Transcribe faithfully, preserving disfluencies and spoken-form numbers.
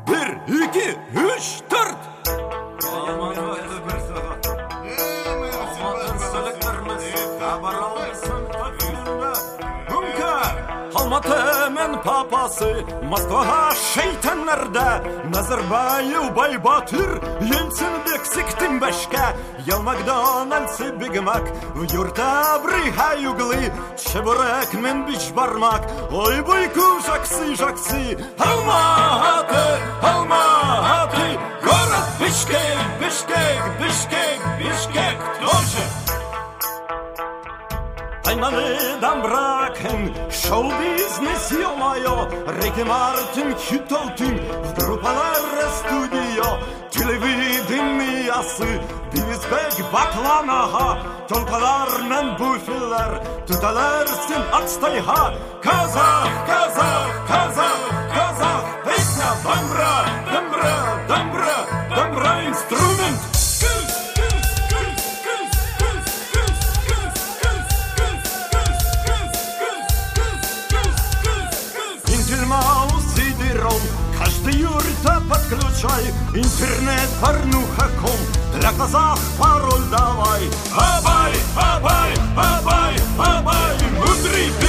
Bir, iki, üç, dört. Алматы папасы, Москваға шейтанларда, Назарбаев, Байбатыр, Ельцинбек сіктің башка, Ел Макдональдсы бигмак, в юрта брыгай углы, чебурек мен бич бармак, ой бойку жаксы, жаксы, Алматы, Алматы, город Бишкек, Бишкек, Бишкек, Бишкек тоже. Тайманыдан бракен, шоу-бизнес, ё-моё, Рики Мартин, хит алтын, в группалар студио, телевидениесы, Бизбек бакланаға, толқалармен буфелер, тұталарсын отстайға, казах, казах, казах, казах, песня, дамбра, дамбра, дамбра, дамбра, инструмент. Каждый юрта подключай, интернет порнуха точка ком, для казах пароль давай. Абай, абай, абай, абай, мудрый.